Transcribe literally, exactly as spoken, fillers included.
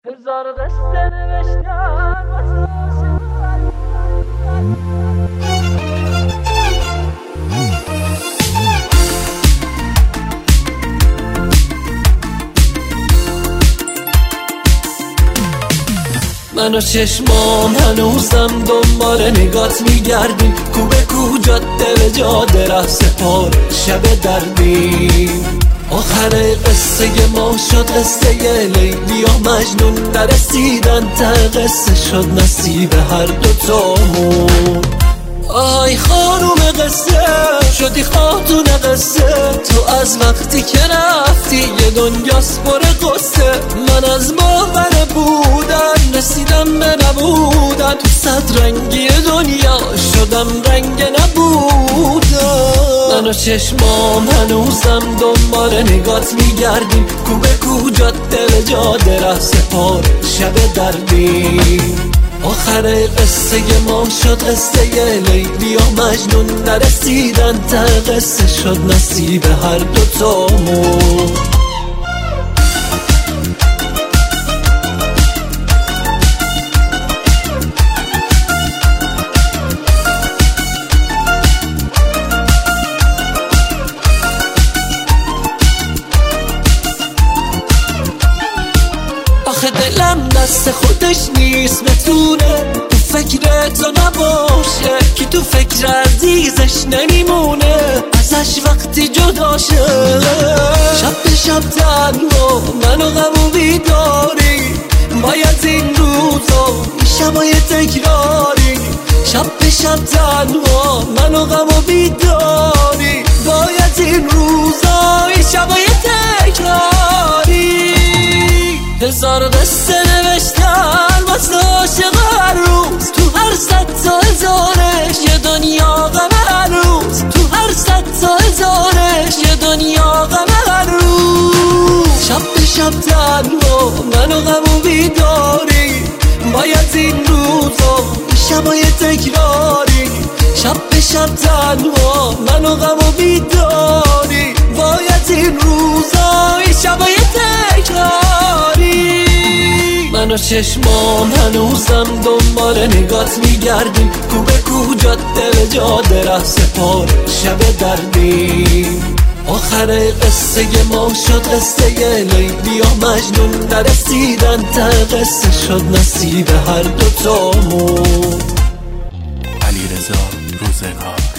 هزار قصه نوشتم واسه من و چشمام هنوزم دنبال نگات میگردیم، کو به کو جاده به جاده ره سپار شب دردیم. آخر قصه ما شد قصه لیلی و مجنون، نرسیدن ته قصه شد نصیب هر دوتامون. آی خانوم قصه شدی خاتون قصه، تو از وقتی که رفتی یه دنیاست پر قصه. من از باور بودن رسیدم به نبودن، تو صد رنگی دنیا شدم رنگ نبودن. من و چشمام هنوزم دنبال نگات میگردیم، کو به کو جاده به جاده ره سپار شب دردیم. آخر قصه ما شد قصه لیلی و مجنون، نرسیدن ته قصه شد نصیب هر دوتامون. آخه دلم دست خودش نیست بتونه تو فکر تو نباشه، که تو فکر عزیزش نمیمونه ازش وقتی جدا شه. شب به شب تنها منو غم و بیداری، باید این روزا این شبای تکراری. شب به شب تنها منو غم و بیداری، باید این روزا این شبای تکراری. هزار قصه نوشتن واسه عاشق هر روز، تو هر صد تا هزارش یه دنیا غم هر روز. تو هر صد تا هزارش یه دنیا غم هر روز. شب به شب تنها منو غم و بیداری، باید این روزا این شبای تکراری. شب به شب تنها منو غم و بیداری، باید این روزا این شبای تکراری. من و چشمام هنوزم دنبال نگات میگردیم، کو به کو جاده به جاده ره سپار شب دردیم. آخر قصه ما شد قصه لیلی و مجنون، نرسیدن ته قصه شد نصیب هر دوتامون. علیرضا روزگار.